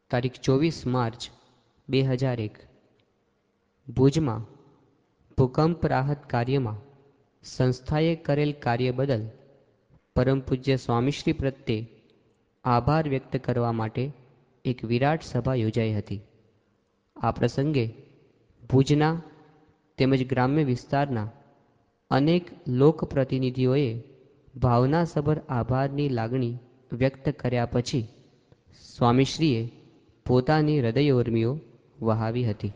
તારીખ 24 માર્ચ 2001 ભુજમાં ભૂકંપ રાહત કાર્યમાં સંસ્થાએ કરેલ કાર્ય બદલ પરમ પૂજ્ય સ્વામીશ્રી પ્રત્યે આભાર વ્યક્ત કરવા માટે એક વિરાટ સભા યોજાઈ હતી. આ પ્રસંગે ભુજના તેમજ ગ્રામ્ય વિસ્તારના અનેક લોકપ્રતિનિધિઓએ ભાવનાસભર આભારની લાગણી વ્યક્ત કર્યા પછી સ્વામીશ્રીએ પોતાની હૃદયવર્મીઓ વહાવી હતી.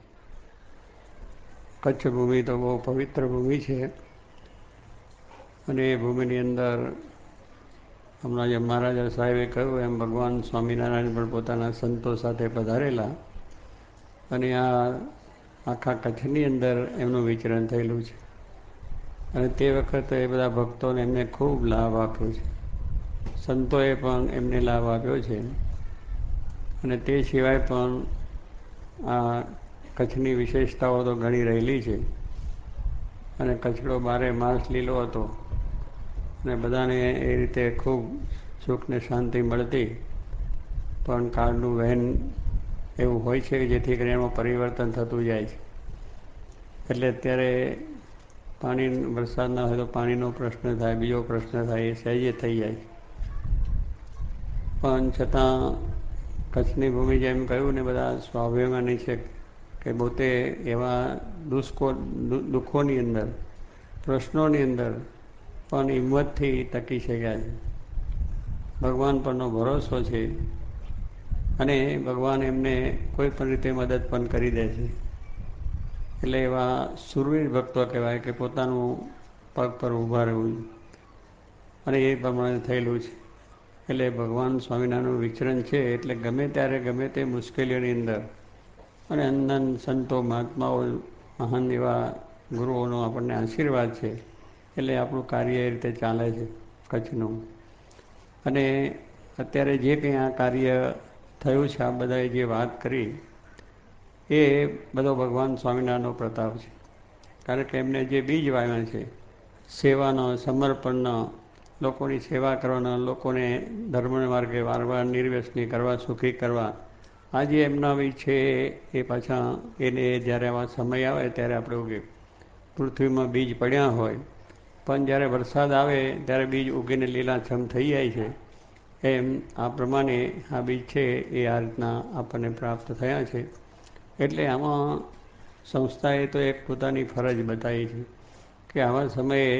કચ્છ ભૂમિ તો બહુ પવિત્ર ભૂમિ છે અને એ ભૂમિની અંદર હમણાં જે મહારાજા સાહેબે કહ્યું એમ ભગવાન સ્વામિનારાયણ પણ પોતાના સંતો સાથે પધારેલા અને આ આખા કચ્છની અંદર એમનું વિચરણ થયેલું છે અને તે વખતે એ બધા ભક્તોને એમને ખૂબ લાભ આપ્યો છે. સંતોએ પણ એમને લાભ આપ્યો છે અને તે સિવાય પણ આ કચ્છની વિશેષતાઓ તો ઘણી રહેલી છે અને કચ્છડો 12 માસ લીલો હતો અને બધાને એ રીતે ખૂબ સુખ ને શાંતિ મળતી. પણ કાળનું વહેન એવું હોય છે કે જેથી કરીને એમાં પરિવર્તન થતું જાય છે. એટલે અત્યારે વરસાદ ના હોય તો પાણીનો પ્રશ્ન થાય, બીજો પ્રશ્ન થાય, એ સહેજે થઈ જાય. પણ છતાં કચ્છની ભૂમિ જેમ કહ્યું ને બધા સ્વાભિમાની છે કે પોતે એવા દુઃખોની અંદર, પ્રશ્નોની અંદર પણ હિંમતથી ટકી શક્યા છે. ભગવાન પરનો ભરોસો છે અને ભગવાન એમને કોઈ પણ રીતે મદદ પણ કરી દે છે. એટલે એવા શૂરવીર ભક્તો કહેવાય કે પોતાનું પગ પર ઊભા રહેવું અને એ પ્રમાણે થયેલું છે. એટલે ભગવાન સ્વામિનારાયણનું વિચરણ છે એટલે ગમે ત્યારે ગમે તે મુશ્કેલીઓની અંદર અને અંદર સંતો મહાત્માઓ મહાન એવા ગુરુઓનો આપણને આશીર્વાદ છે એટલે આપણું કાર્ય એ રીતે ચાલે છે કચ્છનું. અને અત્યારે જે કંઈ આ કાર્ય થયું છે, આ બધાએ જે વાત કરી એ બધો ભગવાન સ્વામિનારાયણનો પ્રતાપ છે. કારણ કે એમને જે બીજ વાવ્યા છે સેવાનો, સમર્પણનો, લોકોની સેવા કરવાના, લોકોને ધર્મના માર્ગે વારવાર નિર્વ્યસની કરવા, સુખી કરવા, આજે એમના બી છે એ પાછા એને જ્યારે આવા સમય આવે ત્યારે આપણે ઉગે. પૃથ્વીમાં બીજ પડ્યા હોય પણ જ્યારે વરસાદ આવે ત્યારે બીજ ઉગીને લીલાછમ થઈ જાય છે. એમ આ પ્રમાણે આ બીજ છે એ આ રીતના આપણને પ્રાપ્ત થયા છે. એટલે આમાં સંસ્થાએ તો એક પોતાની ફરજ બતાવી છે કે આવા સમયે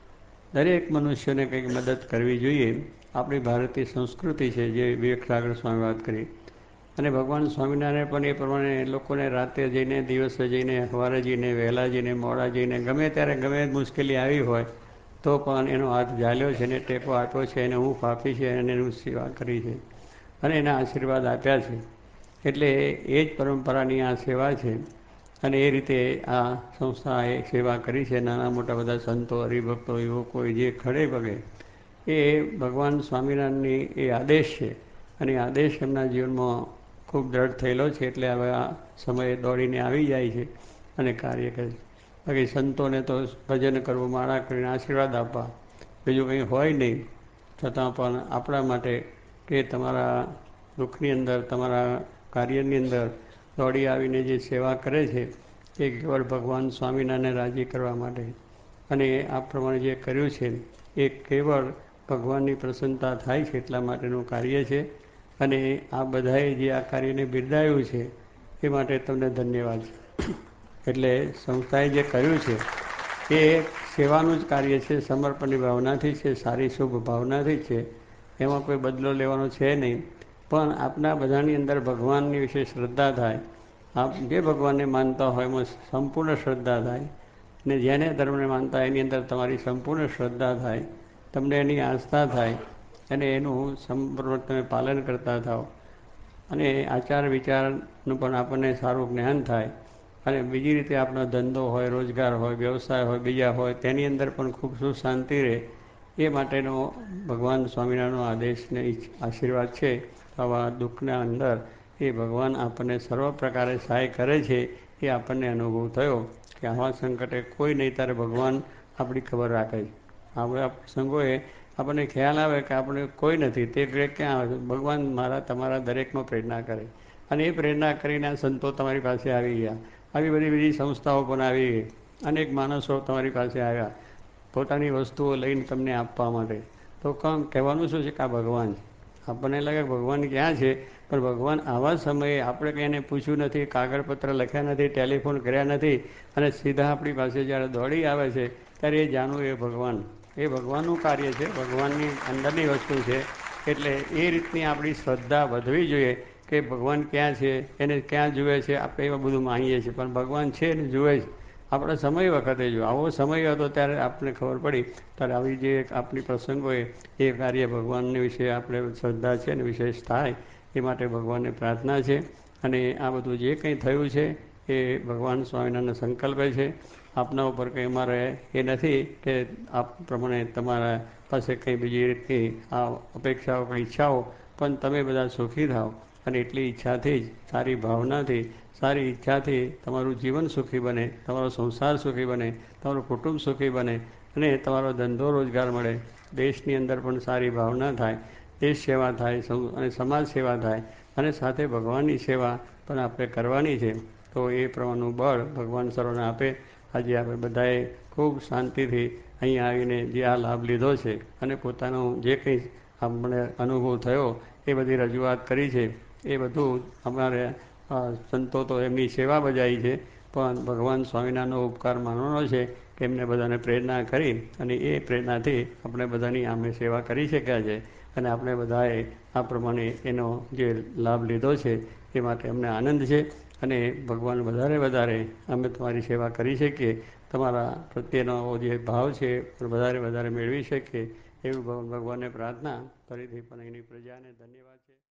દરેક મનુષ્યને કંઈક મદદ કરવી જોઈએ. આપણી ભારતીય સંસ્કૃતિ છે જે વિવેક સાગર સ્વામી વાત કરી અને ભગવાન સ્વામિનારાયણ પણ એ પ્રમાણે લોકોને રાતે જઈને, દિવસે જઈને, સવારે જઈને, વહેલા જઈને, મોડા જઈને, ગમે ત્યારે ગમે મુશ્કેલી આવી હોય તો પણ એનો હાથ ઝાલ્યો છે ને ટેકો આપ્યો છે, એને હૂંફ આપી છે અને એનું સેવા કરી છે અને એના આશીર્વાદ આપ્યા છે. એટલે એ જ પરંપરાની આ સેવા છે અને એ રીતે આ સંસ્થાએ સેવા કરી છે. નાના મોટા બધા સંતો, હરિભક્તો, યુવકો જે ખડે પગે એ ભગવાન સ્વામિનારાયણની એ આદેશ છે અને આદેશ એમના જીવનમાં ખૂબ દ્રઢ થયેલો છે એટલે હવે આ સમયે દોડીને આવી જાય છે અને કાર્ય કરે છે. બાકી સંતોને તો ભજન કરવું, માળા કરીને આશીર્વાદ આપવા, બીજું કંઈ હોય નહીં. છતાં પણ આપણા માટે કે તમારા દુઃખની અંદર, તમારા કાર્યની અંદર દોડી આવીને જે સેવા કરે છે એ કેવળ ભગવાન સ્વામિનારાયણને રાજી કરવા માટે અને આ પ્રમાણે જે કર્યું છે એ કેવળ ભગવાનની પ્રસન્નતા થાય છે એટલા માટેનું કાર્ય છે. અને આ બધાએ જે આ કાર્યને બિરદાવ્યું છે એ માટે તમને ધન્યવાદ છે. એટલે સંસ્થાએ જે કર્યું છે એ સેવાનું જ કાર્ય છે, સમર્પણની ભાવનાથી છે, સારી શુભ ભાવનાથી છે. એમાં કોઈ બદલો લેવાનો છે નહીં. પણ આપણા બધાની અંદર ભગવાનની વિશે શ્રદ્ધા થાય, આપ જે ભગવાનને માનતા હોય એમાં સંપૂર્ણ શ્રદ્ધા થાય ને જેને ધર્મને માનતા હોય એની અંદર તમારી સંપૂર્ણ શ્રદ્ધા થાય, તમને એની આસ્થા થાય અને એનું સંપૂર્ણ તમે પાલન કરતા થાઓ અને આચાર વિચારનું પણ આપણને સારું જ્ઞાન થાય અને બીજી રીતે આપણો ધંધો હોય, રોજગાર હોય, વ્યવસાય હોય, બીજા હોય તેની અંદર પણ ખૂબ સુખ શાંતિ રહે એ માટેનો ભગવાન સ્વામિનારાયણનો આદેશને આશીર્વાદ છે. આવા દુઃખના અંદર એ ભગવાન આપણને સર્વ પ્રકારે સહાય કરે છે એ આપણને અનુભવ થયો કે આવા સંકટે કોઈ નહીં ત્યારે ભગવાન આપણી ખબર રાખે છે. આવા પ્રસંગોએ આપણને ખ્યાલ આવે કે આપણે કોઈ નથી, તે ક્યાં આવે છે? ભગવાન મારા તમારા દરેકનો પ્રેરણા કરે, અને એ પ્રેરણા કરીને આ સંતો તમારી પાસે આવી ગયા, આવી બધી બીજી સંસ્થાઓ પણ આવી ગઈ, અનેક માણસો તમારી પાસે આવ્યા પોતાની વસ્તુઓ લઈને તમને આપવા માટે. તો કહેવાનું શું છે કે આ ભગવાન છે. આપણને લાગે ભગવાન ક્યાં છે, પણ ભગવાન આવા સમયે આપણે કંઈ એને પૂછ્યું નથી, કાગળપત્ર લખ્યા નથી, ટેલિફોન કર્યા નથી, અને સીધા આપણી પાસે જ્યારે દોડી આવે છે ત્યારે એ જાણવું એ ભગવાન, એ ભગવાનનું કાર્ય છે, ભગવાનની અંદરની વસ્તુ છે. એટલે એ રીતની આપણી શ્રદ્ધા વધવી જોઈએ કે ભગવાન ક્યાં છે, એને ક્યાં જુએ છે. આપણે એમાં બધું માનીએ છીએ, પણ ભગવાન છે ને જુએ છે. આપણે સમય વખતે જો આવો સમય હતો ત્યારે આપણને ખબર પડી, ત્યારે આવી જે આપણી પ્રસંગ હોય એ કાર્ય ભગવાનને વિશે આપણે શ્રદ્ધા છે અને વિશેષ થાય એ માટે ભગવાનને પ્રાર્થના છે. અને આ બધું જે કંઈ થયું છે એ ભગવાન સ્વામિનારાયણના સંકલ્પે છે. આપના ઉપર કંઈ અમારે એ નથી કે આપ પ્રમાણે તમારા પાસે કંઈ બીજી રીતની આ અપેક્ષાઓ કંઈ ઈચ્છાઓ, પણ તમે બધા સુખી થાઓ, અને એટલી ઈચ્છાથી જ, સારી ભાવનાથી, સારી ઈચ્છાથી તમારું જીવન સુખી બને, તમારો સંસાર સુખી બને, તમારું કુટુંબ સુખી બને, અને તમારો ધંધો રોજગાર મળે, દેશની અંદર પણ સારી ભાવના થાય, દેશ સેવા થાય અને સમાજ સેવા થાય, અને સાથે ભગવાનની સેવા પણ આપણે કરવાની છે. તો એ પ્રમાણનું બળ ભગવાન સર્વને આપે. આજે આપણે બધાએ ખૂબ શાંતિથી અહીંયા આવીને જે આ લાભ લીધો છે અને પોતાનો જે કંઈ આપણે અનુભવ થયો એ બધી રજૂઆત કરી છે. એ બધું અમારે સંતો તો એમની સેવા બજાવી છે, પણ ભગવાન સ્વામિનારાયણનો ઉપકાર માનવાનો છે કે એમને બધાને પ્રેરણા કરી, અને એ પ્રેરણાથી આપણે બધાની આમે સેવા કરી શક્યા છે. અને આપણે બધાએ આ પ્રમાણે એનો જે લાભ લીધો છે એ માટે અમને આનંદ છે. અને ભગવાન વધારે વધારે અમે તમારી સેવા કરી શકીએ, તમારા પ્રત્યેનો જે ભાવ છે એ વધારે વધારે મેળવી શકીએ, એવું ભગવાનને પ્રાર્થના. ફરીથી પણ એની પ્રજાને ધન્યવાદ છે.